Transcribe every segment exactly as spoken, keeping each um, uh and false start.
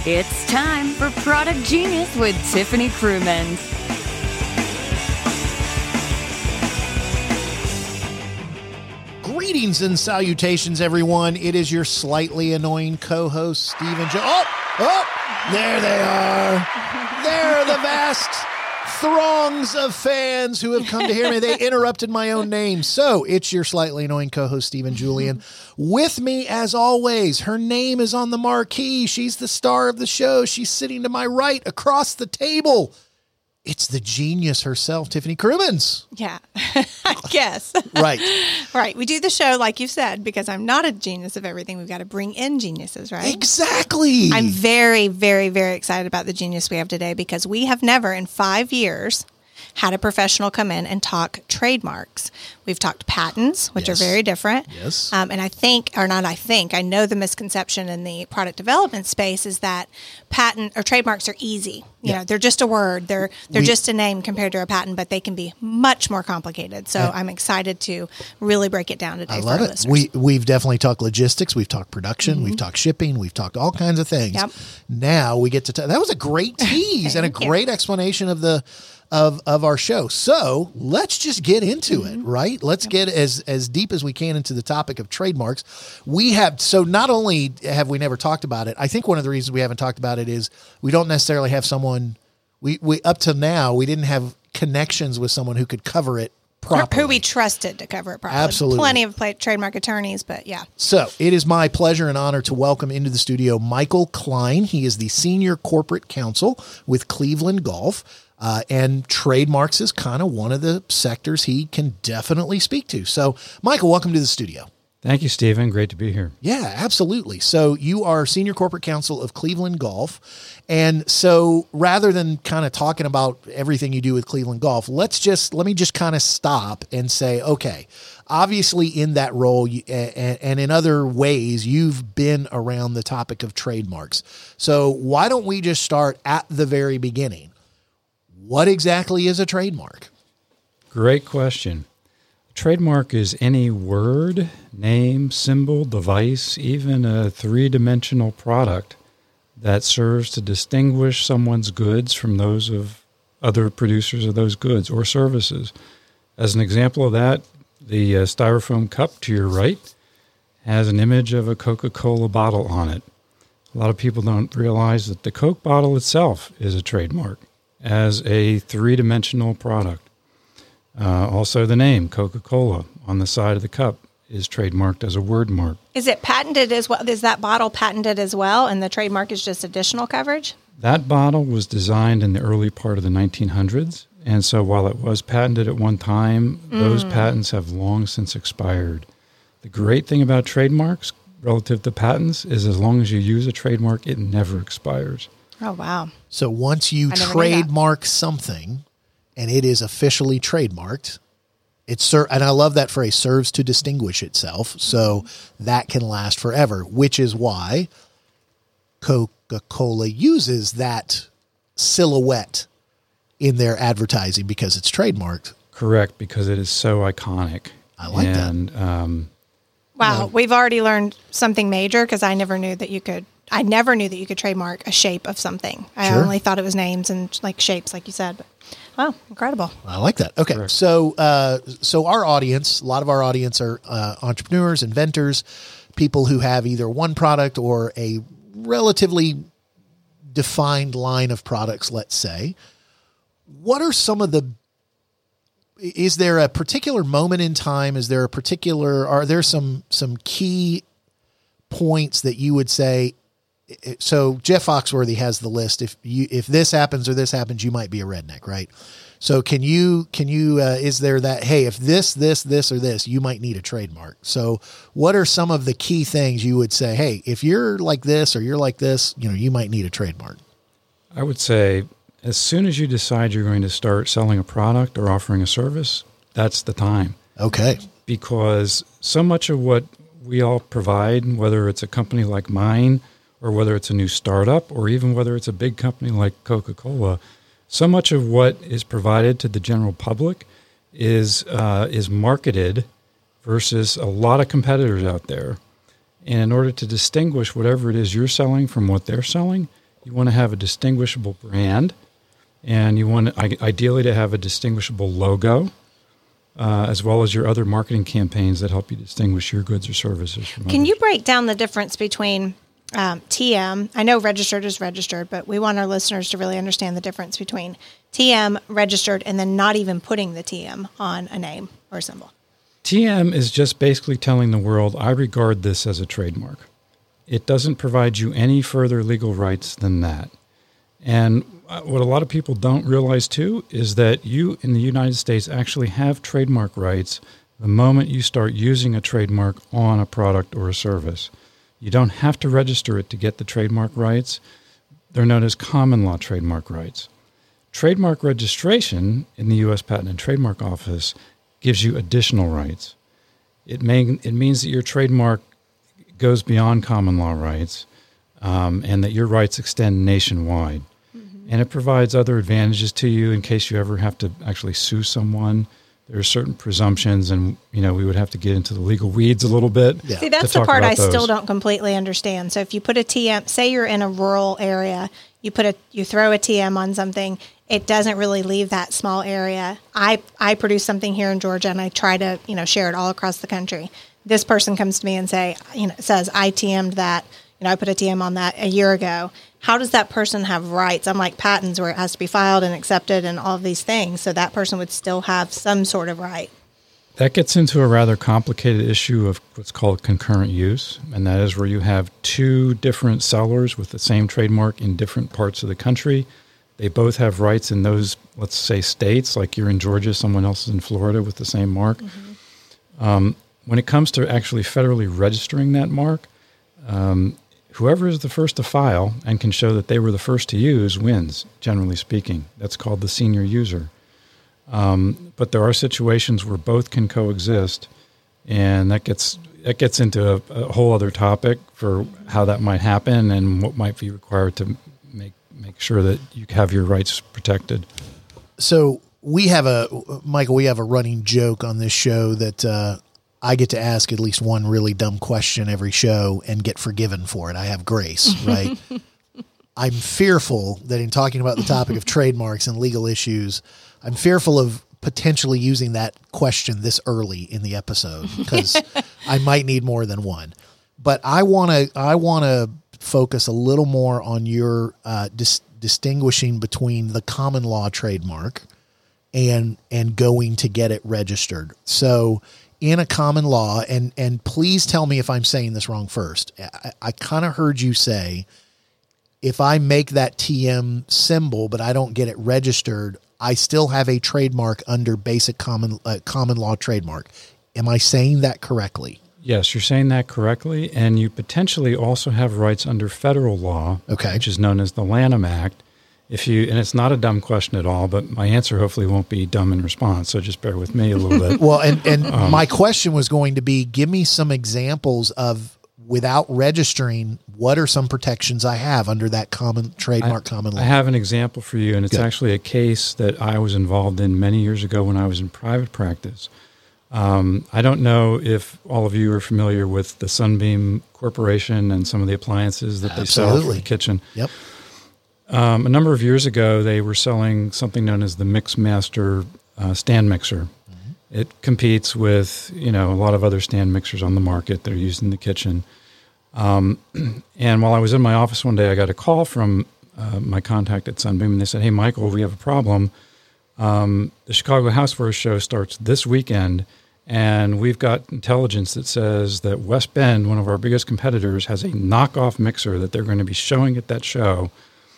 It's time for Product Genius with Tiffany Crewman. Greetings and salutations, everyone. It is your slightly annoying co-host, Stephen Jo- Oh, oh, there they are. There are the vast throngs of fans who have come to hear me. They interrupted my own name. So it's your slightly annoying co-host, Stephen Julian. With me, as always, her name is on the marquee. She's the star of the show. She's sitting to my right across the table. It's the genius herself, Tiffany Crewmans. Yeah, I guess. Right. Right. We do the show, like you said, because I'm not a genius of everything. We've got to bring in geniuses, right? Exactly. I'm very, very, very excited about the genius we have today because we have never in five years had a professional come in and talk trademarks. We've talked patents, which Yes. are very different. Yes. Um, and I think, or not I think, I know the misconception in the product development space is that patent or trademarks are easy. You Yeah. know, they're just a word. They're they're We- just a name compared to a patent, but they can be much more complicated. So Yeah. I'm excited to really break it down today I for love our it. listeners. We, we've definitely talked logistics. We've talked production. We've talked shipping. We've talked all kinds of things. Yep. Now we get to, t- that was a great tease and a Thank you. great explanation of the, of, of our show. So let's just get into it, right? Let's get as, as deep as we can into the topic of trademarks. We have, so not only have we never talked about it, I think one of the reasons we haven't talked about it is we don't necessarily have someone, we, we, up to now, we didn't have connections with someone who could cover it properly. Who we trusted to cover it properly. Absolutely. Plenty of pla- trademark attorneys, but yeah. So it is my pleasure and honor to welcome into the studio Michael Klein. He is the senior corporate counsel with Cleveland Golf. Uh, and trademarks is kind of one of the sectors he can definitely speak to. So, Michael, welcome to the studio. Thank you, Stephen. Great to be here. Yeah, absolutely. So you are senior corporate counsel of Cleveland Golf. And so rather than kind of talking about everything you do with Cleveland Golf, let's just, let me just kind of stop and say, okay, obviously in that role you, and, and in other ways, you've been around the topic of trademarks. So why don't we just start at the very beginning? What exactly is a trademark? Great question. A trademark is any word, name, symbol, device, even a three-dimensional product that serves to distinguish someone's goods from those of other producers of those goods or services. As an example of that, the uh, styrofoam cup to your right has an image of a Coca-Cola bottle on it. A lot of people don't realize that the Coke bottle itself is a trademark as a three-dimensional product. Uh, also, the name Coca-Cola on the side of the cup is trademarked as a word mark. Is it patented as well? Is that bottle patented as well? And the trademark is just additional coverage? That bottle was designed in the early part of the nineteen hundreds, and so while it was patented at one time, mm. those patents have long since expired. The great thing about trademarks relative to patents is as long as you use a trademark, it never expires. Oh, wow. So once you trademark something and it is officially trademarked, it ser- and I love that phrase, serves to distinguish itself. So that can last forever, which is why Coca-Cola uses that silhouette in their advertising because it's trademarked. Correct, because it is so iconic. I like and, that. Um, wow. Yeah. We've already learned something major because I never knew that you could I never knew that you could trademark a shape of something. I Sure. only thought it was names and like shapes, like you said. But, wow, incredible. I like that. Okay. Correct. So, uh, so our audience, a lot of our audience are uh, entrepreneurs, inventors, people who have either one product or a relatively defined line of products, let's say. What are some of the, is there a particular moment in time? Is there a particular, are there some, some key points that you would say, so Jeff Foxworthy has the list. If you, if this happens or this happens, you might be a redneck, right? So can you, can you, uh, is there that, hey, if this, this, this, or this, you might need a trademark. So what are some of the key things you would say, hey, if you're like this, or you're like this, you know, you might need a trademark? I would say as soon as you decide you're going to start selling a product or offering a service, that's the time. Okay. Because so much of what we all provide, whether it's a company like mine, or whether it's a new startup, or even whether it's a big company like Coca-Cola, so much of what is provided to the general public is uh, is marketed versus a lot of competitors out there. And in order to distinguish whatever it is you're selling from what they're selling, you want to have a distinguishable brand, and you want I- ideally to have a distinguishable logo, uh, as well as your other marketing campaigns that help you distinguish your goods or services from Can others. you break down the difference between um, T M? I know registered is registered, but we want our listeners to really understand the difference between T M, registered, and then not even putting the T M on a name or a symbol. T M is just basically telling the world, I regard this as a trademark. It doesn't provide you any further legal rights than that. And what a lot of people don't realize, too, is that you in the United States actually have trademark rights the moment you start using a trademark on a product or a service. You don't have to register it to get the trademark rights. They're known as common law trademark rights. Trademark registration in the U S Patent and Trademark Office gives you additional rights. It, may, it means that your trademark goes beyond common law rights, um, and that your rights extend nationwide. Mm-hmm. And it provides other advantages to you in case you ever have to actually sue someone. There are certain presumptions, and you know we would have to get into the legal weeds a little bit. Yeah. See, that's to the part I those. still don't completely understand. So if you put a T M, say you're in a rural area, you put a you throw a T M on something, it doesn't really leave that small area. I I produce something here in Georgia, and I try to you know share it all across the country. This person comes to me and say you know says I T M'd that. You know I put a T M on that a year ago. How does that person have rights? Unlike patents where it has to be filed and accepted and all of these things, so that person would still have some sort of right. That gets into a rather complicated issue of what's called concurrent use, and that is where you have two different sellers with the same trademark in different parts of the country. They both have rights in those, let's say, states, like you're in Georgia, someone else is in Florida with the same mark. Mm-hmm. Um, when it comes to actually federally registering that mark, um, whoever is the first to file and can show that they were the first to use wins, generally speaking. That's called the senior user. Um, but there are situations where both can coexist, and that gets that gets into a, a whole other topic for how that might happen and what might be required to make make sure that you have your rights protected. So we have a, Michael, we have a running joke on this show that uh, I get to ask at least one really dumb question every show and get forgiven for it. I have grace, right? I'm fearful that in talking about the topic of trademarks and legal issues, I'm fearful of potentially using that question this early in the episode because I might need more than one. But I want to I want to focus a little more on your uh, dis- distinguishing between the common law trademark and and going to get it registered. So in a common law, and and please tell me if I'm saying this wrong first. I, I kind of heard you say, if I make that T M symbol, but I don't get it registered, I still have a trademark under basic common uh, common law trademark. Am I saying that correctly? Yes, you're saying that correctly, and you potentially also have rights under federal law, Okay. which is known as the Lanham Act. If you, and it's not a dumb question at all, but my answer hopefully won't be dumb in response, so just bear with me a little bit. Well, and, and um, my question was going to be, give me some examples of, without registering, what are some protections I have under that common trademark I, common law? I have an example for you, and it's Good. actually a case that I was involved in many years ago when I was in private practice. Um, I don't know if all of you are familiar with the Sunbeam Corporation and some of the appliances that they sell for Absolutely. the kitchen. Yep. Um, a number of years ago, they were selling something known as the Mixmaster uh, stand mixer. Mm-hmm. It competes with, you know, a lot of other stand mixers on the market that are used in the kitchen. Um, and while I was in my office one day, I got a call from uh, my contact at Sunbeam, and they said, "Hey, Michael, we have a problem. Um, the Chicago Housewares Show starts this weekend, and we've got intelligence that says that West Bend, one of our biggest competitors, has a knockoff mixer that they're going to be showing at that show.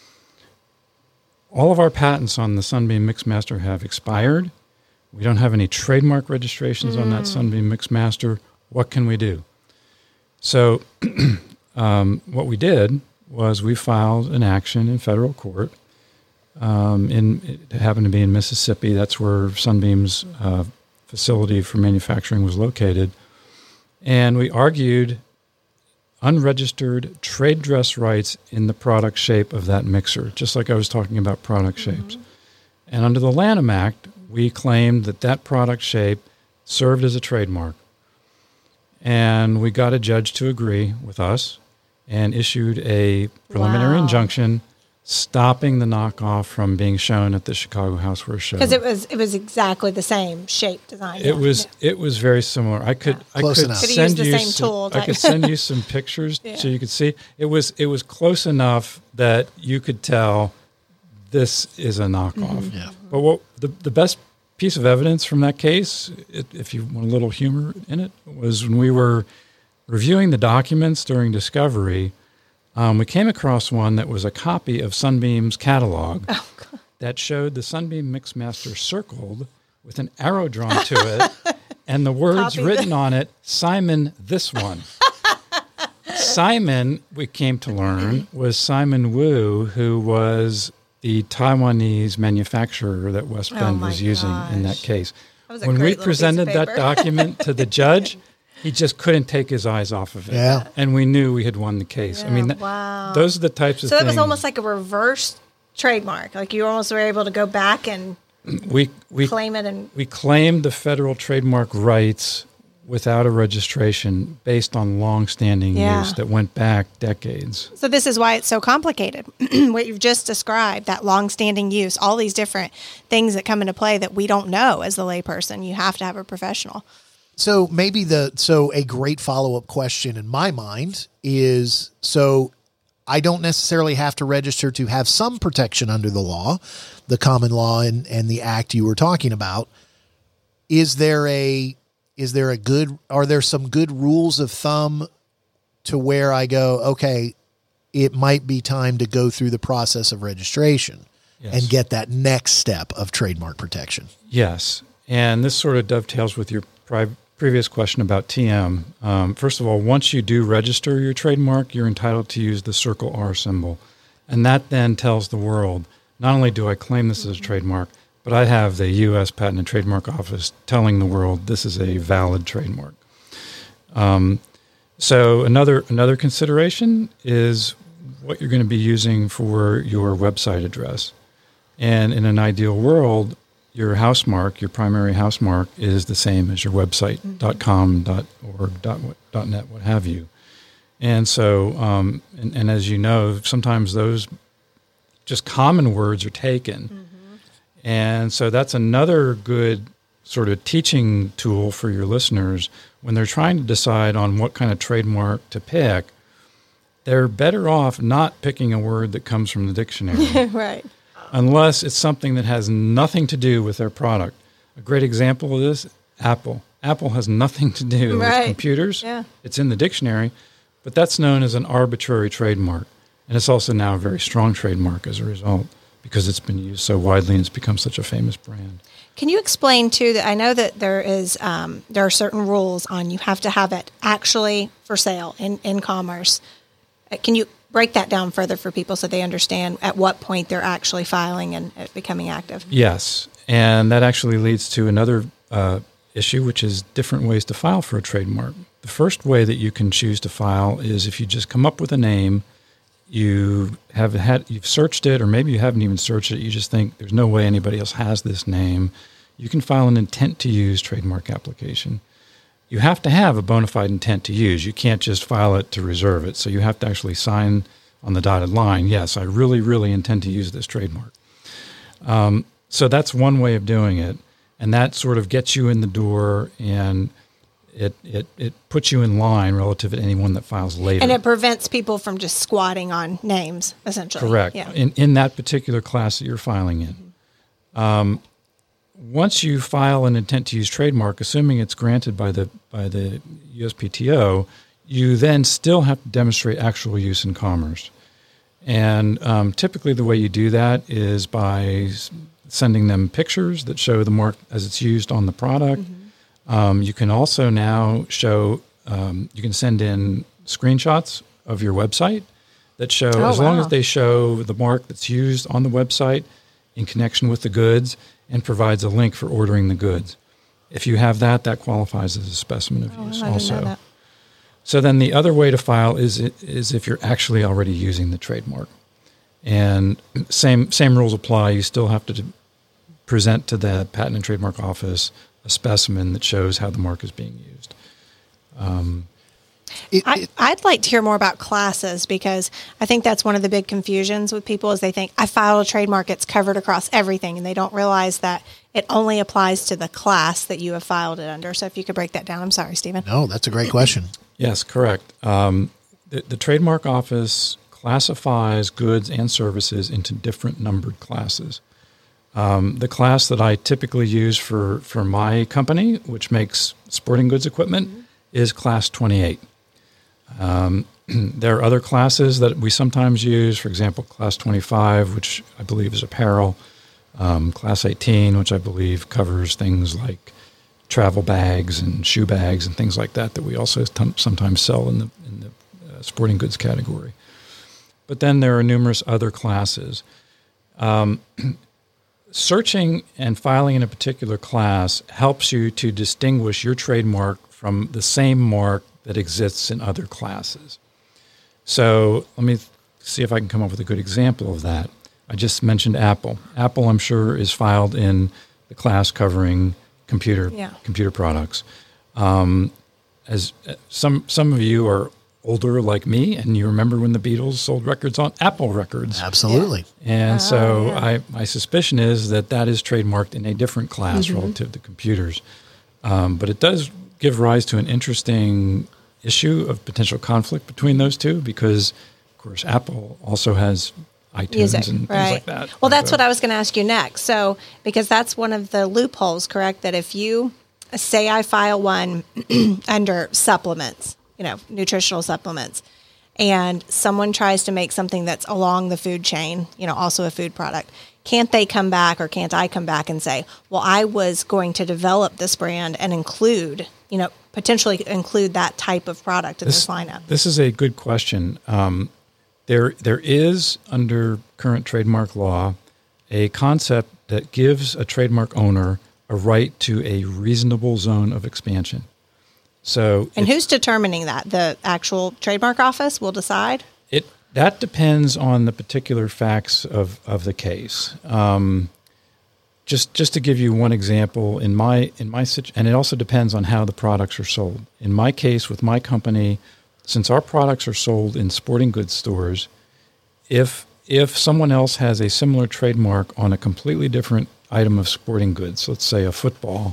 All of our patents on the Sunbeam Mixmaster have expired. We don't have any trademark registrations mm. on that Sunbeam Mixmaster. What can we do?" So um, what we did was we filed an action in federal court. Um, in, it happened to be in Mississippi. That's where Sunbeam's uh, facility for manufacturing was located. And we argued unregistered trade dress rights in the product shape of that mixer, just like I was talking about product mm-hmm. shapes. And under the Lanham Act, we claimed that that product shape served as a trademark. And we got a judge to agree with us and issued a preliminary Wow. injunction stopping the knockoff from being shown at the Chicago Housewares Show. Because it was it was exactly the same shape design. It yeah. was Yeah. it was very similar. I could Yeah. I Close could enough. Could've send used the you same some, tool I type. could send you some pictures Yeah. so you could see. It was it was close enough that you could tell this is a knockoff. Mm-hmm. Yeah. But what the the best piece of evidence from that case, it, if you want a little humor in it, was when we were reviewing the documents during discovery. Um, we came across one that was a copy of Sunbeam's catalog Oh, God. that showed the Sunbeam Mixmaster circled with an arrow drawn to it and the words Copy written the- on it, Simon this one. Simon, we came to learn, was Simon Wu, who was the Taiwanese manufacturer that West Oh, Bend my was using in that gosh. case. That was a When great we little piece of presented that paper. document to the judge, he just couldn't take his eyes off of it. Yeah. And we knew we had won the case. I Yeah, mean, th- wow. those are the types of So that things. was almost like a reverse trademark. Like you almost were able to go back and we, we, claim it and we claimed the federal trademark rights without a registration based on long-standing Yeah. use that went back decades. so this is why it's so complicated. What you've just described, that long-standing use, all these different things that come into play that we don't know as the layperson. You have to have a professional. So maybe the so a great follow-up question in my mind is, so I don't necessarily have to register to have some protection under the law, the common law and, and the act you were talking about. Is there a is there a good are there some good rules of thumb to where I go, okay, it might be time to go through the process of registration Yes. and get that next step of trademark protection? Yes, and this sort of dovetails with your pri- previous question about T M. Um, first of all, once you do register your trademark, you're entitled to use the Circle R symbol. And that then tells the world, not only do I claim this as a trademark, but I have the U S Patent and Trademark Office telling the world this is a valid trademark. Um, so another another consideration is what you're going to be using for your website address. And in an ideal world, your house mark, your primary house mark, is the same as your website, Mm-hmm. .com, .org, .net, what have you. And so, um, and, and as you know, sometimes those just common words are taken. Mm-hmm. And so that's another good sort of teaching tool for your listeners when they're trying to decide on what kind of trademark to pick. They're better off not picking a word that comes from the dictionary. Right. Unless it's something that has nothing to do with their product. A great example of this, Apple. Apple has nothing to do Right. with computers. Yeah. It's in the dictionary, but that's known as an arbitrary trademark. And it's also now a very strong trademark as a result because it's been used so widely and it's become such a famous brand. Can you explain too that I know that there is um, there are certain rules on you have to have it actually for sale in, in commerce. Uh, Can you break that down further for people so they understand at what point they're actually filing and uh, becoming active? Yes, and that actually leads to another uh, issue, which is different ways to file for a trademark. The first way that you can choose to file is if you just come up with a name, you have had you've searched it, or maybe you haven't even searched it. You just think there's no way anybody else has this name. You can file an intent to use trademark application. You have to have a bona fide intent to use. You can't just file it to reserve it. So you have to actually sign on the dotted line, yes, I really, really intend to use this trademark. Um, so that's one way of doing it. And that sort of gets you in the door and it, it, it puts you in line relative to anyone that files later. And it prevents people from just squatting on names, essentially. Correct. Yeah. In, in that particular class that you're filing in. Um, once you file an intent to use trademark, assuming it's granted by the by the U S P T O, you then still have to demonstrate actual use in commerce. And um, typically the way you do that is by s- sending them pictures that show the mark as it's used on the product. Mm-hmm. Um, you can also now show, um, you can send in screenshots of your website that show, Oh, as long wow. as they show the mark that's used on the website in connection with the goods and provides a link for ordering the goods. If you have that, that qualifies as a specimen of Oh, use I didn't also. know that. So then the other way to file is is if you're actually already using the trademark. And same same rules apply. You still have to present to the Patent and Trademark Office a specimen that shows how the mark is being used. Um, It, I, it, I'd like to hear more about classes, because I think that's one of the big confusions with people is they think I filed a trademark, it's covered across everything, and they don't realize that it only applies to the class that you have filed it under. So if you could break that down. I'm sorry, Stephen. no, that's a great question. Yes, correct. Um, the, the Trademark Office classifies goods and services into different numbered classes. Um, the class that I typically use for, for my company, which makes sporting goods equipment, mm-hmm. is Class twenty-eight. Um, there are other classes that we sometimes use, for example, Class twenty-five, which I believe is apparel, um, Class eighteen, which I believe covers things like travel bags and shoe bags and things like that that we also t- sometimes sell in the, in the uh, sporting goods category. But then there are numerous other classes. Um, searching and filing in a particular class helps you to distinguish your trademark from the same mark that exists in other classes. So let me th- see if I can come up with a good example of that. I just mentioned Apple. Apple, I'm sure, is filed in the class covering computer Yeah. computer products. Um, as uh, some some of you are older like me, and you remember when the Beatles sold records on Apple Records. Absolutely. And Oh, so yeah. I, my suspicion is that that is trademarked in a different class Mm-hmm. relative to computers. Um, but it does give rise to an interesting issue of potential conflict between those two because, of course, Apple also has iTunes Music, and things right. like that. Well, that's So- what I was going to ask you next. So, because that's one of the loopholes, correct? That if you say I file one under supplements, you know, nutritional supplements, and someone tries to make something that's along the food chain, you know, also a food product, can't they come back, or can't I come back and say, well, I was going to develop this brand and include, you know, potentially include that type of product in this, this lineup? This is a good question. Um, there, there is, under current trademark law, a concept that gives a trademark owner a right to a reasonable zone of expansion. So, And if- who's determining that? The actual trademark office will decide? It that depends on the particular facts of, of the case. Um, just just to give you one example, in my in my situ- and it also depends on how the products are sold. In my case, with my company, since our products are sold in sporting goods stores, if if someone else has a similar trademark on a completely different item of sporting goods, let's say a football,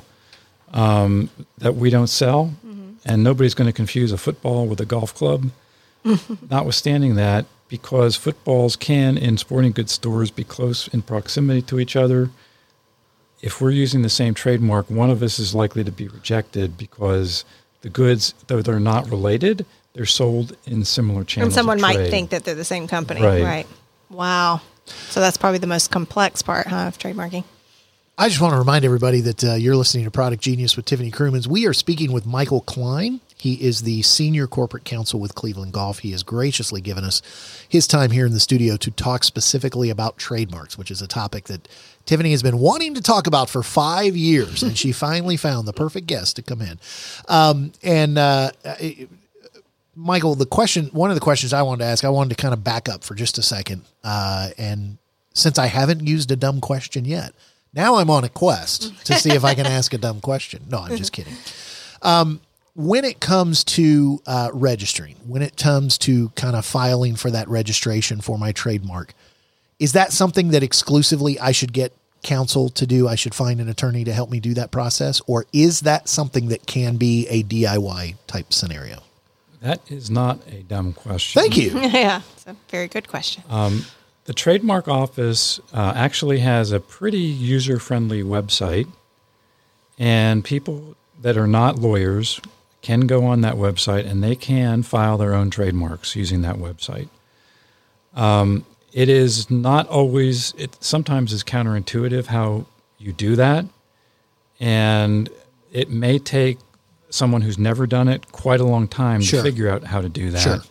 um, that we don't sell, mm-hmm. and nobody's going to confuse a football with a golf club. Notwithstanding that, because footballs can, in sporting goods stores, be close in proximity to each other, if we're using the same trademark, one of us is likely to be rejected because the goods, though they're not related, they're sold in similar channels. And someone of might trade. think that they're the same company. Right. Right. Wow. So that's probably the most complex part, huh, of trademarking. I just want to remind everybody that uh, you're listening to Product Genius with Tiffany Crumans. We are speaking with Michael Klein. He is the Senior Corporate Counsel with Cleveland Golf. He has graciously given us his time here in the studio to talk specifically about trademarks, which is a topic that Tiffany has been wanting to talk about for five years, and she finally found the perfect guest to come in. Um, and uh, it, Michael, the question, one of the questions I wanted to ask, I wanted to kind of back up for just a second. Uh, and since I haven't used a dumb question yet, now I'm on a quest to see if I can ask a dumb question. No, I'm just kidding. Um, when it comes to uh, registering, when it comes to kind of filing for that registration for my trademark, is that something that exclusively I should get counsel to do? I should find an attorney to help me do that process? Or is that something that can be a D I Y type scenario? That is not a dumb question. Thank you. Yeah, it's a very good question. Um, the Trademark Office uh, actually has a pretty user-friendly website, and people that are not lawyers can go on that website and they can file their own trademarks using that website. Um, it is not always, it sometimes is counterintuitive how you do that, and it may take someone who's never done it quite a long time Sure. to figure out how to do that. Sure.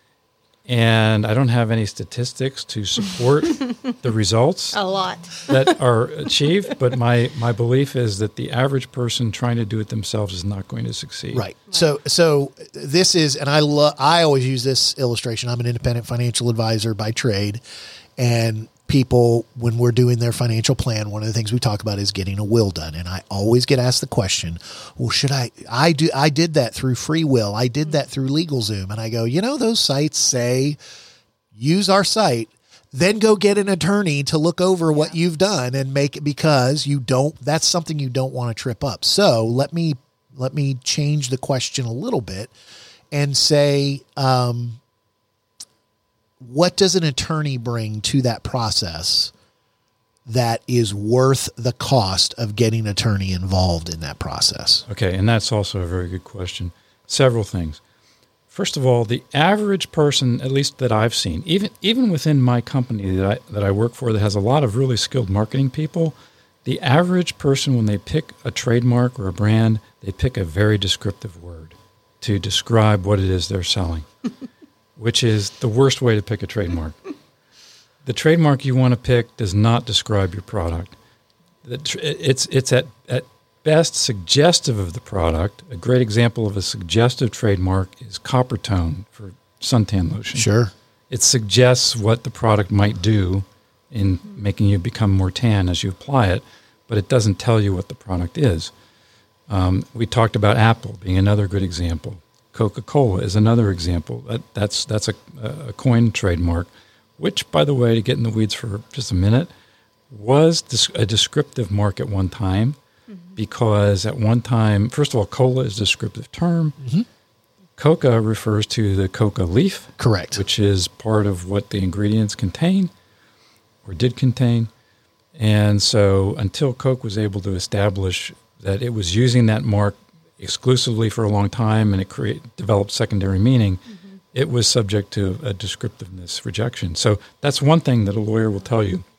And I don't have any statistics to support the results A lot. that are achieved, but my, my belief is that the average person trying to do it themselves is not going to succeed. Right. So, so this is, and I love, I always use this illustration. I'm an independent financial advisor by trade, and people, when we're doing their financial plan, one of the things we talk about is getting a will done. And I always get asked the question, well, should I, I do, I did that through Free Will. I did that through LegalZoom. And I go, you know, those sites say use our site, then go get an attorney to look over what you've done and make it, because you don't, that's something you don't want to trip up. So let me, let me change the question a little bit and say, um, what does an attorney bring to that process that is worth the cost of getting an attorney involved in that process? Okay, and that's also a very good question. Several things. First of all, the average person, at least that I've seen, even even within my company that I that I work for that has a lot of really skilled marketing people, the average person, when they pick a trademark or a brand, they pick a very descriptive word to describe what it is they're selling. Which is the worst way to pick a trademark. The trademark you want to pick does not describe your product. It's it's at, at best suggestive of the product. A great example of a suggestive trademark is Coppertone for suntan lotion. Sure. It suggests what the product might do in making you become more tan as you apply it, but it doesn't tell you what the product is. Um, we talked about Apple being another good example. Coca-Cola is another example. That, that's that's a, a coined trademark, which, by the way, to get in the weeds for just a minute, was a descriptive mark at one time, mm-hmm. because at one time, first of all, cola is a descriptive term. Mm-hmm. Coca refers to the coca leaf. Correct. Which is part of what the ingredients contain or did contain. And so until Coke was able to establish that it was using that mark exclusively for a long time, and it create, developed secondary meaning, mm-hmm. it was subject to a descriptiveness rejection. So that's one thing that a lawyer will tell you.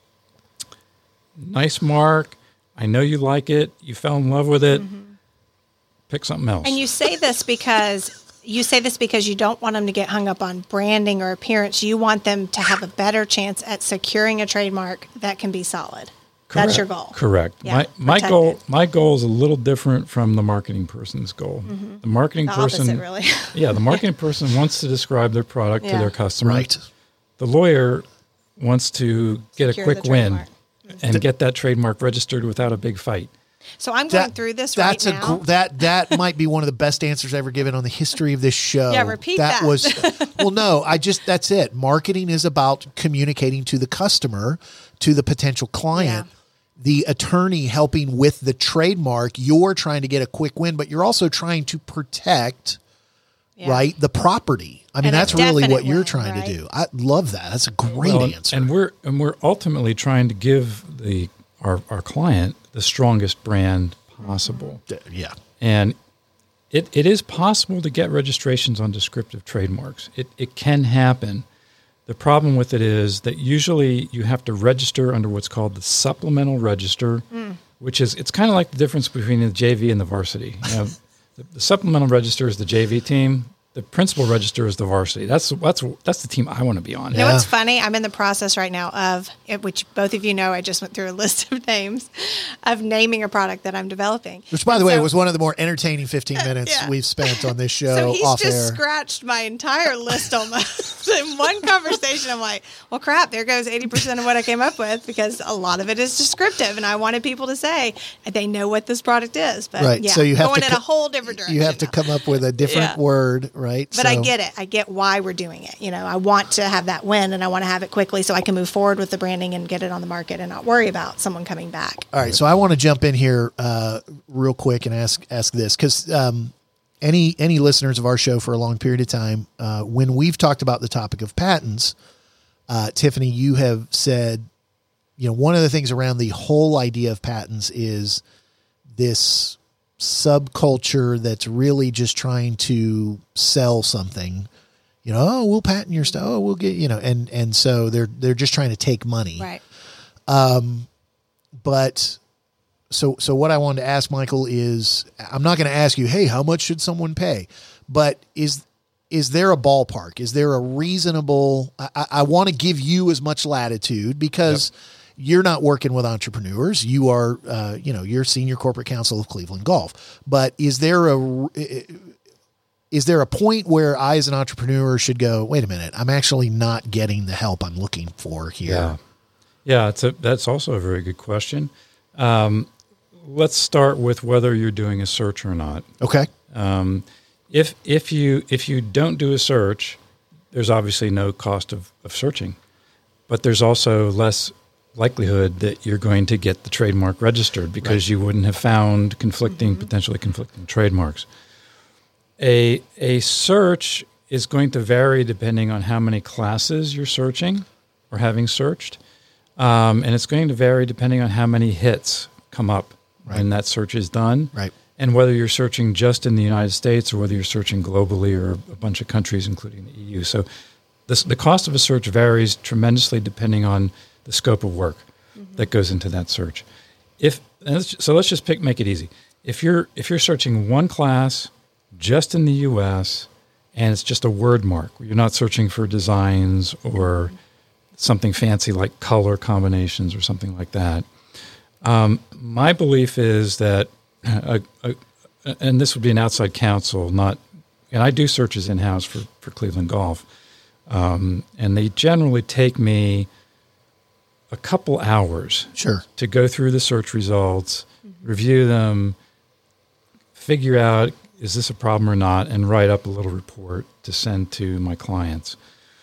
Nice mark. I know you like it. You fell in love with it. Mm-hmm. Pick something else. And you say this because you say this because you don't want them to get hung up on branding or appearance. You want them to have a better chance at securing a trademark that can be solid. Correct. That's your goal. Correct. Yeah, my my goal my goal is a little different from the marketing person's goal. Mm-hmm. The marketing the person, opposite, really. yeah, the marketing person wants to describe their product yeah. to their customer. Right. The lawyer wants to get Secure a quick win mm-hmm. and the, get that trademark registered without a big fight. So I'm going that, through this that's right a now. Gr- that that might be one of the best answers ever given on the history of this show. Yeah, repeat that. That was well, no, I just that's it. Marketing is about communicating to the customer, to the potential client. Yeah. The attorney helping with the trademark, you're trying to get a quick win, but you're also trying to protect, yeah. right, the property. I mean, and that's really what win, you're trying right? to do. I love that. That's a great well, answer. And we're and we're ultimately trying to give the our our client the strongest brand possible. Yeah. And it, it is possible to get registrations on descriptive trademarks. It it can happen. The problem with it is that usually you have to register under what's called the supplemental register, mm. which is, it's kind of like the difference between the J V and the varsity. You know, the, the supplemental register is the J V team. The principal register is the varsity. That's that's that's the team I want to be on. You know what's funny? I'm in the process right now of, which both of you know, I just went through a list of names, of naming a product that I'm developing. Which, by the and way, so, was one of the more entertaining fifteen minutes yeah. we've spent on this show so he's off just air. scratched my entire list almost. In one conversation, I'm like, well, crap, there goes eighty percent of what I came up with, because a lot of it is descriptive, and I wanted people to say they know what this product is. But right. yeah, so you have going to in co- a whole different direction. You have to now. come up with a different yeah. word, right? But so, I get it. I get why we're doing it. You know, I want to have that win, and I want to have it quickly so I can move forward with the branding and get it on the market and not worry about someone coming back. All right. So I want to jump in here uh, real quick and ask ask this, because um, any any listeners of our show for a long period of time, uh, when we've talked about the topic of patents, uh, Tiffany, you have said, you know, one of the things around the whole idea of patents is this subculture that's really just trying to sell something. You know, oh, we'll patent your stuff. Oh, we'll get, you know, and and so they're they're just trying to take money. Right. Um, but so so what I wanted to ask Michael is, I'm not going to ask you, hey, how much should someone pay? But is is there a ballpark? Is there a reasonable? I, I want to give you as much latitude, because yep. you're not working with entrepreneurs. You are, uh, you know, you're senior corporate counsel of Cleveland Golf. But is there a is there a point where I, as an entrepreneur, should go, wait a minute, I'm actually not getting the help I'm looking for here? Yeah. Yeah, it's a, that's also a very good question. Um, let's start with whether you're doing a search or not. Okay. Um, if if you if you don't do a search, there's obviously no cost of, of searching, but there's also less likelihood that you're going to get the trademark registered because right. you wouldn't have found conflicting, mm-hmm. potentially conflicting trademarks. A a search is going to vary depending on how many classes you're searching or having searched, um, and it's going to vary depending on how many hits come up right. when that search is done, right. and whether you're searching just in the United States or whether you're searching globally or a bunch of countries, including the E U. So this, the cost of a search varies tremendously depending on the scope of work mm-hmm. that goes into that search. If let's, so, let's just pick make it easy. If you're if you're searching one class just in the U S and it's just a word mark, you're not searching for designs or something fancy like color combinations or something like that. Um, my belief is that, a, a, and this would be an outside counsel, not, and I do searches in-house for, for Cleveland Golf, um, and they generally take me a couple hours sure. to go through the search results, mm-hmm. review them, figure out, is this a problem or not, and write up a little report to send to my clients.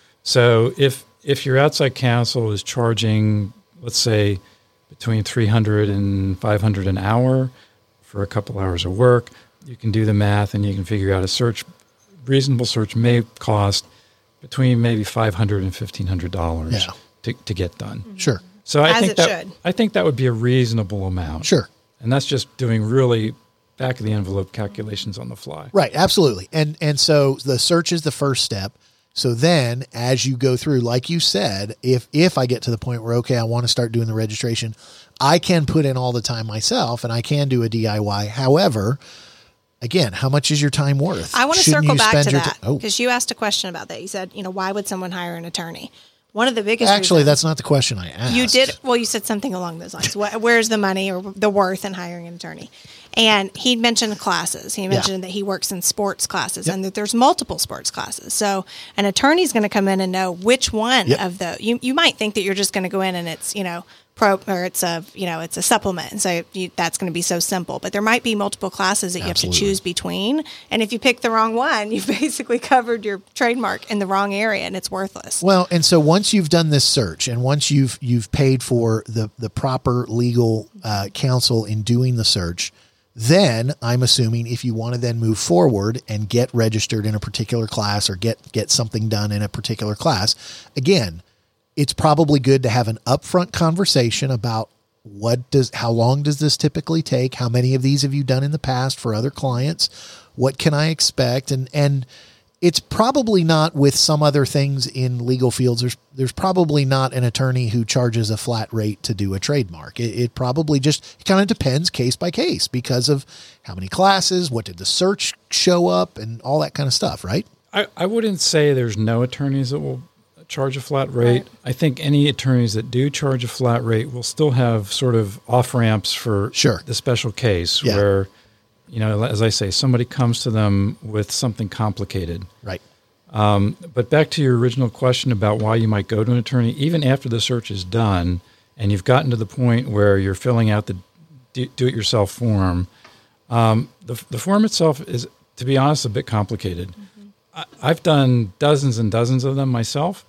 So if if your outside counsel is charging, let's say, between three hundred and five hundred an hour for a couple hours of work, you can do the math and you can figure out a search, reasonable search may cost between maybe five hundred and fifteen hundred dollars yeah. to, to get done. Sure. So I As think it that should. I think that would be a reasonable amount. Sure. And that's just doing really back of the envelope calculations on the fly. Right, absolutely. And and so the search is the first step. So then as you go through, like you said, if if I get to the point where, okay, I want to start doing the registration, I can put in all the time myself and I can do a D I Y. However, again, how much is your time worth? I want to Shouldn't circle you back spend to your that ti- oh. because you asked a question about that. You said, you know, why would someone hire an attorney? One of the biggest Actually, reasons, that's not the question I asked. you did, well, you said something along those lines. Wh- Where's the money or the worth in hiring an attorney? And he mentioned classes. He mentioned Yeah. that he works in sports classes Yep. and that there's multiple sports classes. So an attorney's going to come in and know which one Yep. of the, you, you might think that you're just going to go in and it's, you know, pro or it's a, you know, it's a supplement. And so you, that's going to be so simple, but there might be multiple classes that you Absolutely. have to choose between. And if you pick the wrong one, you've basically covered your trademark in the wrong area and it's worthless. Well, and so once you've done this search and once you've you've paid for the the proper legal uh, counsel in doing the search, then I'm assuming if you want to then move forward and get registered in a particular class or get get something done in a particular class, again, it's probably good to have an upfront conversation about what does, how long does this typically take? How many of these have you done in the past for other clients? What can I expect? And, and it's probably not with some other things in legal fields. There's, there's probably not an attorney who charges a flat rate to do a trademark. It, it probably just it kind of depends case by case because of how many classes, what did the search show up and all that kind of stuff. Right. I, I wouldn't say there's no attorneys that will charge a flat rate. Right. I think any attorneys that do charge a flat rate will still have sort of off ramps for Sure. the special case Yeah. where, you know, as I say, somebody comes to them with something complicated. Right. Um, but back to your original question about why you might go to an attorney, even after the search is done and you've gotten to the point where you're filling out the do-it-yourself form, um, the, the form itself is, to be honest, a bit complicated. Mm-hmm. I, I've done dozens and dozens of them myself.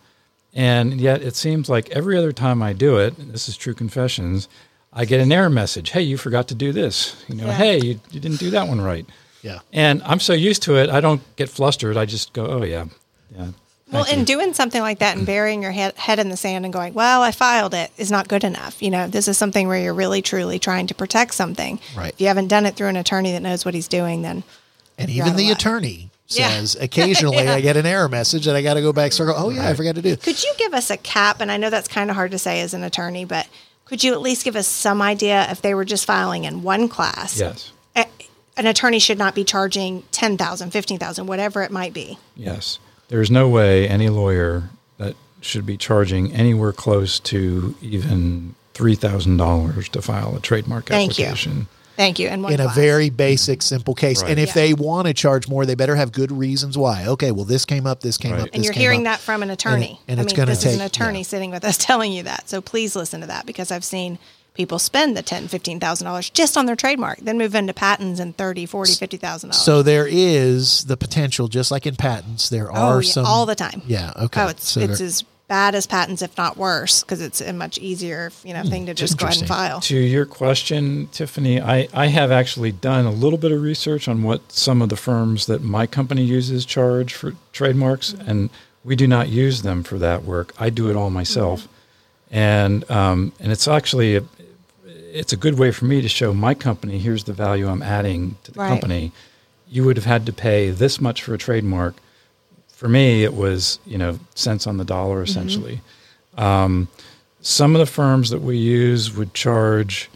And yet it seems like every other time I do it, and this is true confessions, I get an error message. Hey, you forgot to do this. You know, Yeah. hey, you, you didn't do that one right. Yeah. And I'm so used to it, I don't get flustered. I just go, oh, yeah, yeah. Well, thank and you. doing something like that and burying your head, head in the sand and going, well, I filed it is not good enough. You know, this is something where you're really, truly trying to protect something. Right. If you haven't done it through an attorney that knows what he's doing, then And you're even out of the luck. attorney Yeah. says occasionally Yeah. I get an error message and I got to go back circle. Oh yeah, I forgot to do it. Could you give us a cap? And I know that's kind of hard to say as an attorney, but could you at least give us some idea if they were just filing in one class? Yes, a- An attorney should not be charging ten thousand dollars, fifteen thousand dollars, whatever it might be. yes. There's no way any lawyer that should be charging anywhere close to even three thousand dollars to file a trademark Thank you. application. Thank you. In, one in a class. very basic, simple case. Right. And if Yeah. they want to charge more, they better have good reasons why. Okay, well, this came up, this came Right. up, And this you're came hearing up. that from an attorney. And, it- and I it's mean, going to this take is an attorney yeah. sitting with us telling you that. So please listen to that, because I've seen people spend the ten thousand dollars, fifteen thousand dollars just on their trademark, then move into patents and thirty thousand dollars, forty thousand dollars, fifty thousand dollars. So there is the potential, just like in patents, there oh, are yeah, some all the time. Yeah. Okay. Oh, it's So it's there- as bad as patents, if not worse, because it's a much easier, you know, thing to just go ahead and interesting. file. To your question, Tiffany, I, I have actually done a little bit of research on what some of the firms that my company uses charge for trademarks, Mm-hmm. and we do not use them for that work. I do it all myself, Mm-hmm. and um, and it's actually a, it's a good way for me to show my company, here's the value I'm adding to the Right. company. You would have had to pay this much for a trademark. For me, it was, you know, cents on the dollar, essentially. Um, some of the firms that we use would charge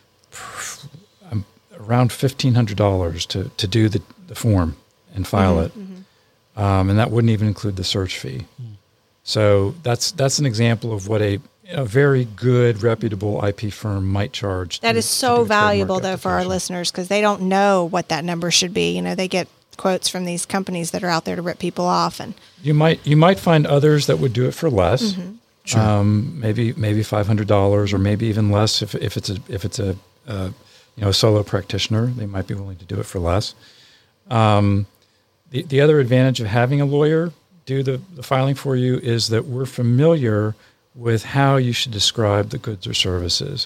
um, around fifteen hundred dollars to, to do the, the form and file it. Um, and that wouldn't even include the search fee. So that's that's an example of what a, a very good, reputable I P firm might charge. That to- is to so do a trademark valuable, though, for our application. listeners, because they don't know what that number should be. You know, they get quotes from these companies that are out there to rip people off. And You might you might find others that would do it for less, Mm-hmm. Sure. um, maybe maybe five hundred dollars, or maybe even less if if it's a if it's a uh, you know a solo practitioner, they might be willing to do it for less. Um, the the other advantage of having a lawyer do the, the filing for you is that we're familiar with how you should describe the goods or services.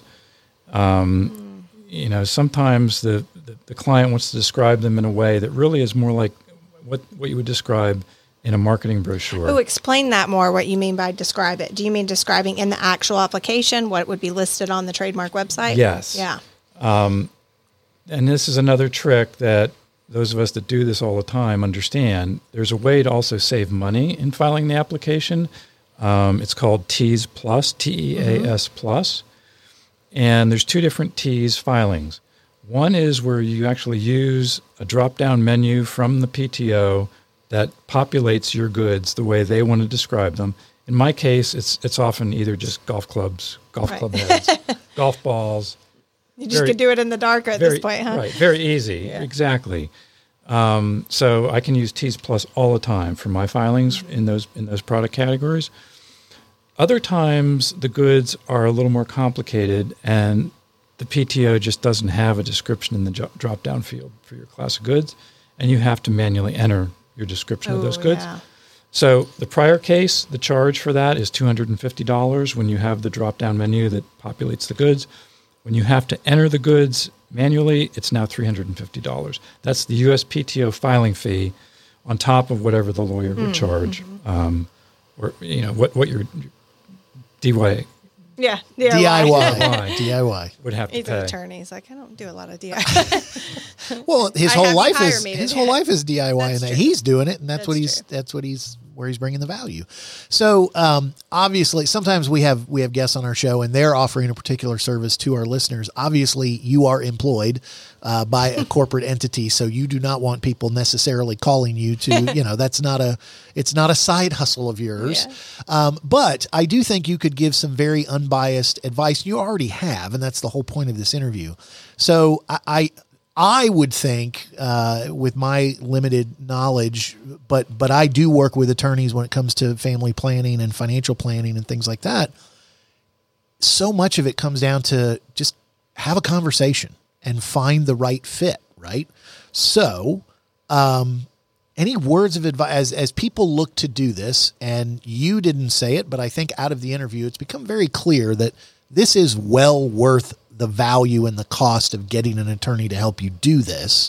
Um, you know, sometimes the, the the client wants to describe them in a way that really is more like what what you would describe in a marketing brochure. oh, explain that more, what you mean by describe it. Do you mean describing in the actual application what would be listed on the trademark website? Yes. Yeah. And this is another trick that those of us that do this all the time understand. There's a way to also save money in filing the application. Um, it's called Tease Plus, T E A S plus. And there's two different Tease filings. One is where you actually use a drop-down menu from the P T O that populates your goods the way they want to describe them. In my case, it's it's often either just golf clubs, golf Right. club heads, golf balls. You just Very- could do it in the dark at Very, this point, huh? Right, very easy, exactly. Um, so I can use Tease Plus all the time for my filings in those in those product categories. Other times the goods are a little more complicated, and the P T O just doesn't have a description in the jo- drop-down field for your class of goods, and you have to manually enter your description of those Oh, goods. yeah. So the prior case, the charge for that is two hundred fifty dollars when you have the drop-down menu that populates the goods. When you have to enter the goods manually, it's now three hundred fifty dollars. That's the U S P T O filing fee on top of whatever the lawyer would charge, um, or you know what what your D Y Yeah. D I Y. Why? D I Y. would have to He's pay. an attorney. He's like, I don't do a lot of D I Y. Well, his I whole have life hire is me to his do whole it. life is D I Y, That's and that true. he's doing it, and that's, That's what he's true. that's what he's where he's bringing the value. So um, obviously, sometimes we have we have guests on our show, and they're offering a particular service to our listeners. Obviously, you are employed uh, by a corporate entity, so you do not want people necessarily calling you to you know that's not a it's not a side hustle of yours. Yeah. Um, but I do think you could give some very unbiased advice. You already have, and that's the whole point of this interview. So I, I, I would think, uh, with my limited knowledge, but but I do work with attorneys when it comes to family planning and financial planning and things like that. So much of it comes down to just have a conversation and find the right fit, right? So, um, any words of advice as, as people look to do this, and you didn't say it, but I think out of the interview, it's become very clear that this is well worth the value and the cost of getting an attorney to help you do this.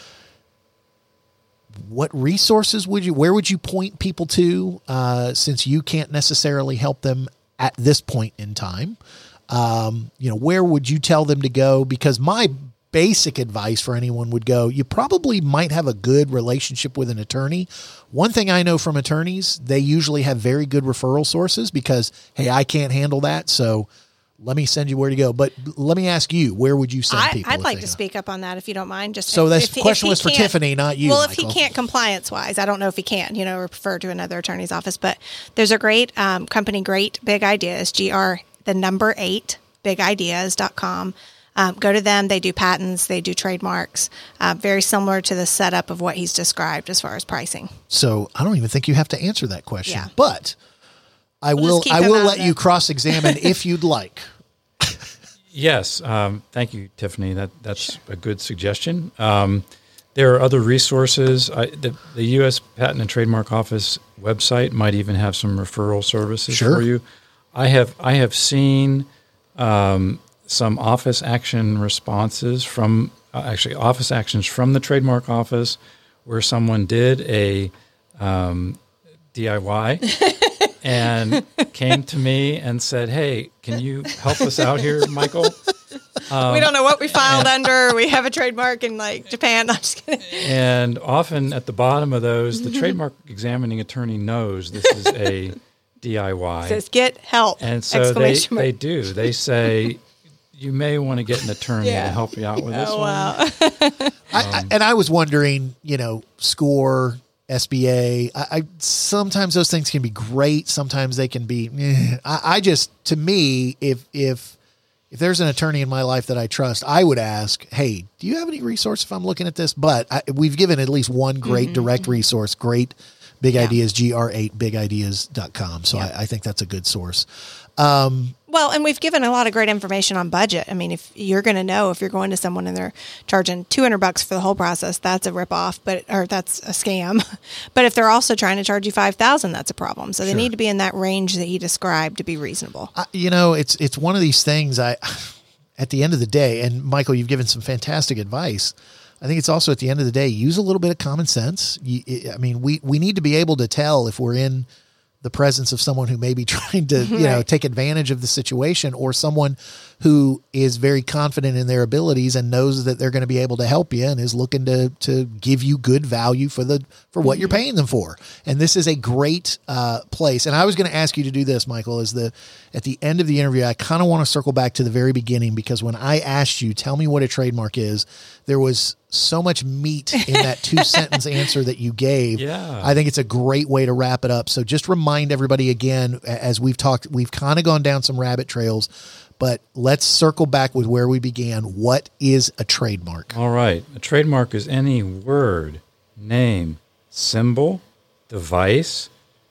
What resources would you, where would you point people to, uh, since you can't necessarily help them at this point in time? Um, you know, where would you tell them to go? Because my basic advice for anyone would go, you probably might have a good relationship with an attorney. One thing I know from attorneys, they usually have very good referral sources because, hey, I can't handle that. So let me send you where to go. But let me ask you, where would you send I, people? I'd if like they to go? speak up on that if you don't mind. Just So if- this if he- question if he was for can't- Tiffany, not you, Well, if Michael. he can't compliance wise, I don't know if he can, you know, refer to another attorney's office. But there's a great um, company, Great Big Ideas, G R the number eight, big ideas dot com. Um, go to them. They do patents. They do trademarks. Uh, very similar to the setup of what he's described as far as pricing. So I don't even think you have to answer that question, Yeah. but I We'll will. just keep I him will out let of you it. cross-examine if you'd like. Yes, um, thank you, Tiffany. That that's a good suggestion. Um, there are other resources. I, the, the U S Patent and Trademark Office website might even have some referral services Sure. for you. I have I have seen um, some office action responses from uh, actually office actions from the trademark office where someone did a um, D I Y. And came to me and said, "Hey, can you help us out here, Michael?" Um, we don't know what we filed and- under. We have a trademark in like Japan. I'm just kidding. And often at the bottom of those, the trademark examining attorney knows this is a D I Y. It says get help. And so they, exclamation they mark. do. They say, you may want to get an attorney Yeah. to help you out with this Oh, one. wow. I, I, and I was wondering, you know, SCORE, S B A. I, I sometimes those things can be great. Sometimes they can be. eh. I, I just, to me, if if if there's an attorney in my life that I trust, I would ask, "Hey, do you have any resource if I'm looking at this?" But I, we've given at least one great Mm-hmm. direct resource. Great Big Yeah. Ideas, G R eight big ideas dot com. So I, I think that's a good source. Well, and we've given a lot of great information on budget. I mean, if you're going to know if you're going to someone and they're charging two hundred bucks for the whole process, that's a ripoff, but or that's a scam. But if they're also trying to charge you five thousand, that's a problem. So they Sure. need to be in that range that he described to be reasonable. I, you know, it's it's one of these things. I, at the end of the day, and Michael, you've given some fantastic advice. I think it's also at the end of the day, use a little bit of common sense. You, I mean, we we need to be able to tell if we're in the presence of someone who may be trying to, you know, Right. take advantage of the situation, or someone who is very confident in their abilities and knows that they're going to be able to help you and is looking to to give you good value for the for what you're paying them for. And this is a great uh, place. And I was going to ask you to do this, Michael, is the at the end of the interview, I kind of want to circle back to the very beginning, because when I asked you, tell me what a trademark is, there was so much meat in that two sentence answer that you gave. Yeah. I think it's a great way to wrap it up. So just remind everybody again, as we've talked, we've kind of gone down some rabbit trails, but let's circle back with where we began. What is a trademark? All right. A trademark is any word, name, symbol, device,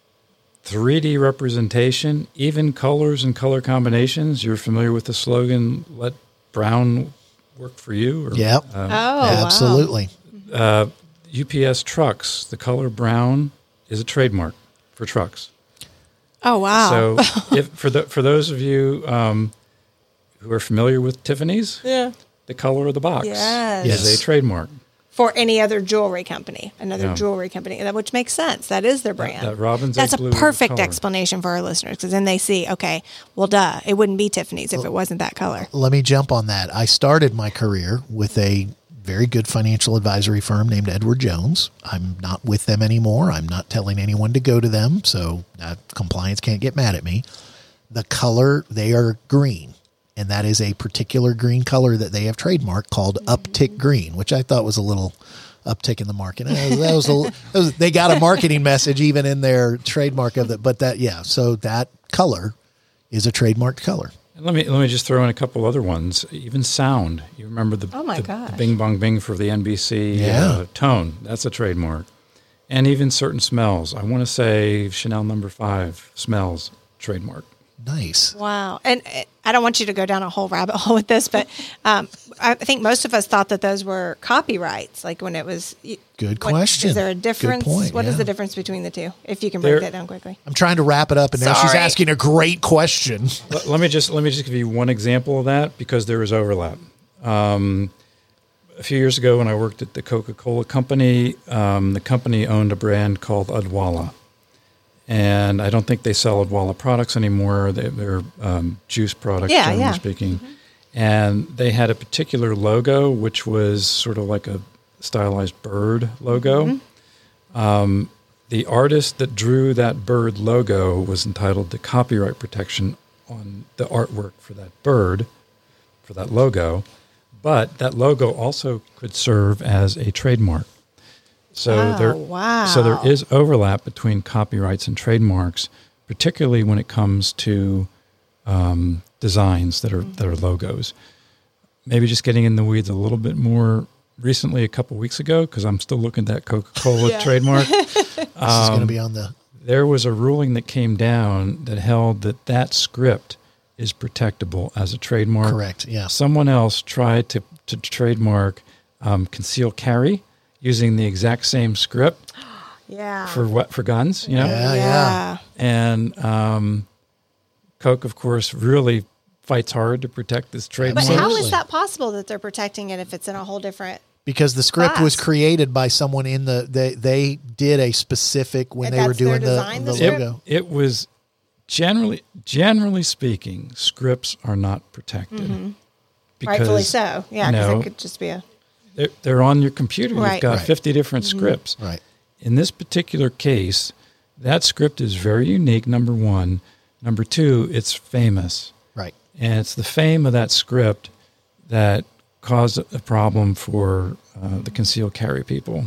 three D representation, even colors and color combinations. You're familiar with the slogan, "Let brown work for you"? Or, Yep. Oh, wow. Absolutely. Uh, U P S trucks, the color brown is a trademark for trucks. Oh, wow. So if for the for those of you um, who are familiar with Tiffany's, yeah. the color of the box Yes. Yes. is a trademark. For any other jewelry company, another Yeah. jewelry company, that which makes sense. That is their brand. that robin's That's egg a blue perfect color. explanation for our listeners, because then they see, okay, well, duh, it wouldn't be Tiffany's if it wasn't that color. Let me jump on that. I started my career with a very good financial advisory firm named Edward Jones. I'm not with them anymore. I'm not telling anyone to go to them, so uh, compliance can't get mad at me. The color, they are green, and that is a particular green color that they have trademarked called Uptick Green, which I thought was a little uptick in the market. That was, that was a, that was, they got a marketing message even in their trademark of it. But that, yeah, so that color is a trademarked color. And let me let me just throw in a couple other ones. Even sound. You remember the, Oh my the, gosh. the Bing Bong Bing for the N B C Yeah. uh, tone. That's a trademark. And even certain smells. I want to say Chanel Number Five smells trademark. Nice. Wow. And uh, I don't want you to go down a whole rabbit hole with this, but um, I think most of us thought that those were copyrights. Like when it was. Good what- question. Is there a Good difference? point, What is yeah. the difference between the two? If you can break There- that down quickly. I'm trying to wrap it up, and now she's Sorry. asking a great question. let, let me just let me just give you one example of that because there is overlap. Um, a few years ago, when I worked at the Coca-Cola company, um, the company owned a brand called Odwalla, and I don't think they sell Odwalla products anymore. They, they're um, juice products, Yeah, generally yeah. speaking. And they had a particular logo, which was sort of like a stylized bird logo. Um, the artist that drew that bird logo was entitled to copyright protection on the artwork for that bird, for that logo. But that logo also could serve as a trademark. So Oh, there, wow. so there is overlap between copyrights and trademarks, particularly when it comes to um, designs that are that are logos. maybe just getting in the weeds a little bit more recently, a couple weeks ago, because I'm still looking at that Coca-Cola Yeah. trademark. This is going to be on the. There was a ruling that came down that held that that script is protectable as a trademark. Correct. Yeah. Someone else tried to, to trademark um, conceal carry using the exact same script Yeah. for what for guns, you know. Yeah, yeah. And um, Coke, of course, really fights hard to protect this But trademark. how Absolutely. is that possible that they're protecting it if it's in a whole different? Because the script was Class. created by someone in the they they did a specific when And they were that's their doing the, design, the the script? logo. It was generally, generally speaking, scripts are not protected. Mm-hmm. Rightfully so. Yeah, because you know, it could just be a. They're, they're on your computer. Right. You've got Right. fifty different scripts. Right. In this particular case, that script is very unique, number one. Number two, it's famous. Right. And it's the fame of that script that caused a problem for uh, the concealed carry people.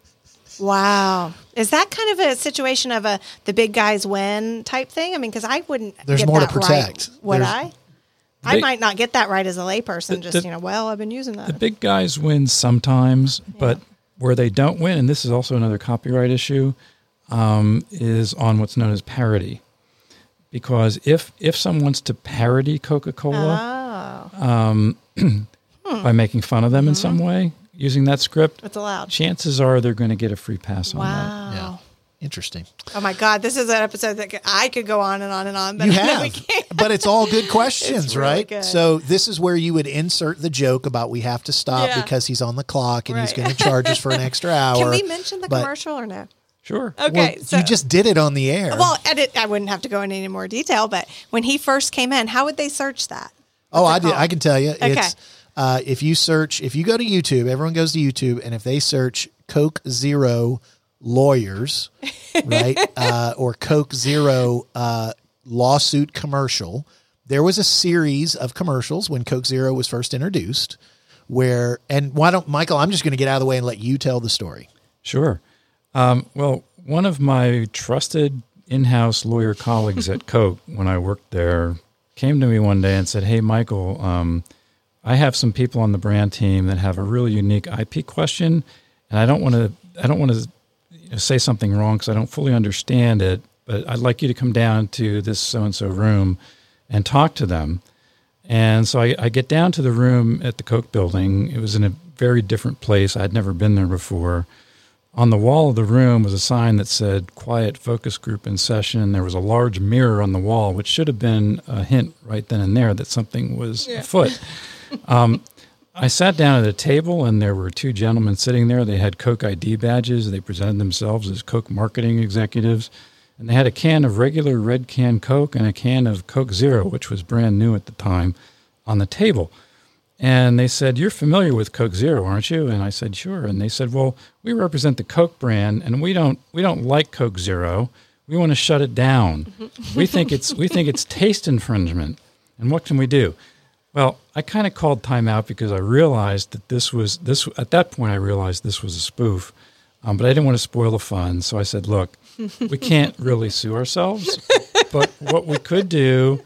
Wow. Is that kind of a situation of a the big guys win type thing? I mean, because I wouldn't There's get more to that protect. right. Would There's- I? I Big- might not get that right as a layperson. The- Just, the- you know, well, I've been using The that. big guys win sometimes, but where they don't win, and this is also another copyright issue, um, is on what's known as parody. Because if if someone wants to parody Coca-Cola Oh, by making fun of them in some way using that script, it's allowed. chances are they're going to get a free pass on that. Wow. Yeah. Interesting. Oh my God, this is an episode that could, I could go on and on and on, but You I know we have, can't. but it's all good questions, It's really right? good. So this is where you would insert the joke about we have to stop Yeah. because he's on the clock and he's Right. going to charge us for an extra hour. Can we mention the but- commercial or no? Sure. Okay, Well, so you just did it on the air. well, I, did, I wouldn't have to go into any more detail, but when he first came in, how would they search that? oh, What's I it did. called? I can tell you. Okay. It's uh, if you search, if you go to YouTube, everyone goes to YouTube, and if they search Coke Zero lawyers, right, uh, or Coke Zero uh, lawsuit commercial, there was a series of commercials when Coke Zero was first introduced. Where and why don't Michael? I'm just going to get out of the way and let you tell the story. Sure. Um, well, one of my trusted in-house lawyer colleagues at Coke, when I worked there, came to me one day and said, "Hey, Michael, um, I have some people on the brand team that have a really unique I P question, and I don't want to, I don't want to you know, say something wrong because I don't fully understand it, but I'd like you to come down to this so-and-so room and talk to them." And so I, I get down to the room at the Coke building. It was in a very different place. I'd never been there before. On the wall of the room was a sign that said "Quiet Focus Group in Session." There was a large mirror on the wall, which should have been a hint right then and there that something was afoot. Um, I sat down at a table, and there were two gentlemen sitting there. They had Coke I D badges. They presented themselves as Coke marketing executives. And they had a can of regular red can Coke and a can of Coke Zero, which was brand new at the time, on the table. And they said, "You're familiar with Coke Zero, aren't you?" And I said, "Sure." And they said, "Well, we represent the Coke brand, and we don't we don't like Coke Zero. We want to shut it down. we think it's we think it's taste infringement. And what can we do?" Well, I kind of called time out because I realized that this was this at that point I realized this was a spoof. Um, but I didn't want to spoil the fun, so I said, "Look, we can't really sue ourselves, but what we could do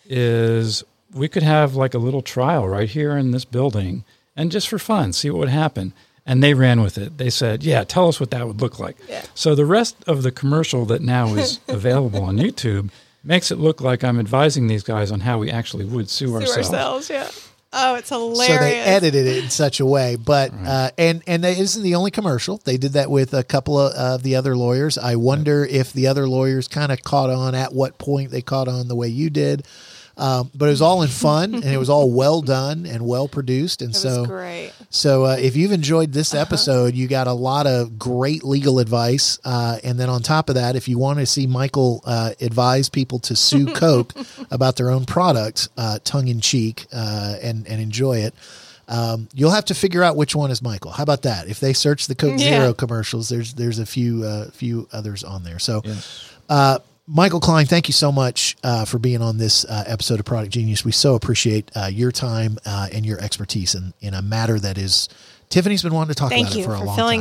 is we could have like a little trial right here in this building and just for fun, see what would happen." And they ran with it. They said, "Yeah, tell us what that would look like." Yeah. So the rest of the commercial that now is available on YouTube makes it look like I'm advising these guys on how we actually would sue, Sue ourselves. ourselves, yeah. Oh, it's hilarious. So they edited it in such a way, but uh, and and that isn't the only commercial. They did that with a couple of, of the other lawyers. I wonder if the other lawyers kind of caught on. At what point they caught on the way you did, um, but it was all in fun and it was all well done and well produced. And It so was great. So uh, if you've enjoyed this episode, you got a lot of great legal advice. Uh, and then on top of that, if you want to see Michael uh, advise people to sue Coke about their own product, uh, tongue in cheek, uh, and, and enjoy it, um, you'll have to figure out which one is Michael. How about that? If they search the Coke Yeah. Zero commercials, there's there's a few uh, few others on there. So Yes. uh, Michael Klein, thank you so much uh, for being on this uh, episode of Product Genius. We so appreciate uh, your time uh, and your expertise in, in a matter that is Tiffany's been wanting to talk Thank about you it for a for long filling time. a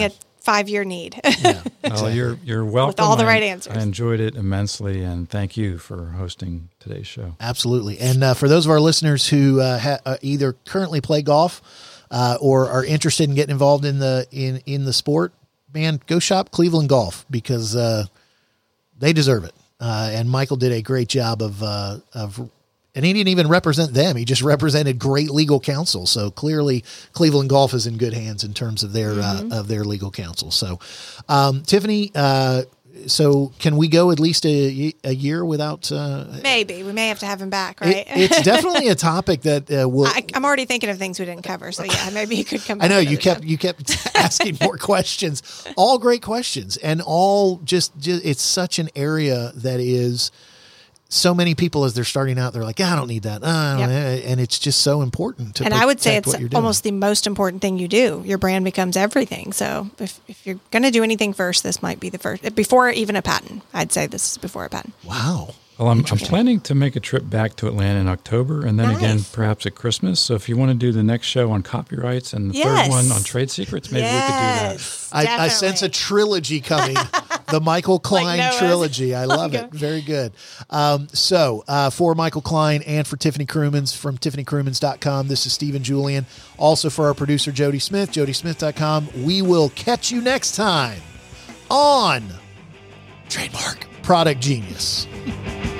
five year need. Yeah, Well, you're you're welcome. With all the I- right answers. I enjoyed it immensely, and thank you for hosting today's show. Absolutely. And uh, for those of our listeners who uh, ha- uh, either currently play golf uh, or are interested in getting involved in the in in the sport, man, go shop Cleveland Golf because uh, they deserve it. Uh, and Michael did a great job of uh, of. And he didn't even represent them. He just represented great legal counsel. So clearly Cleveland Golf is in good hands in terms of their, mm-hmm. uh, of their legal counsel. So, um, Tiffany, uh, so can we go at least a, a year without, uh, Maybe we may have to have him back, right? it, it's definitely a topic that uh, will, I, I'm already thinking of things we didn't cover. So yeah, maybe he could come back. I know you another kept, time. you kept asking more questions, all great questions and all just, just, it's such an area that is, so many people as they're starting out, they're like, I don't need that. I don't Yep. And it's just so important to And I would say protect it's what you're doing. almost the most important thing you do. Your brand becomes everything. So if, if you're going to do anything first, this might be the first, before even a patent. I'd say this is before a patent. Wow. Well, I'm, I'm planning to make a trip back to Atlanta in October, and then Nice. again perhaps at Christmas. So if you want to do the next show on copyrights and the Yes. third one on trade secrets, maybe we could do that. Yes, I, I sense a definitely. trilogy coming. The Michael Klein Noah's. trilogy. I love Okay. it. Very good. Um, so uh, for Michael Klein and for Tiffany Crumans from Tiffany Crumans dot com, this is Stephen Julian. Also for our producer, Jody Smith, Jody Smith dot com. We will catch you next time on Trademark Product Genius.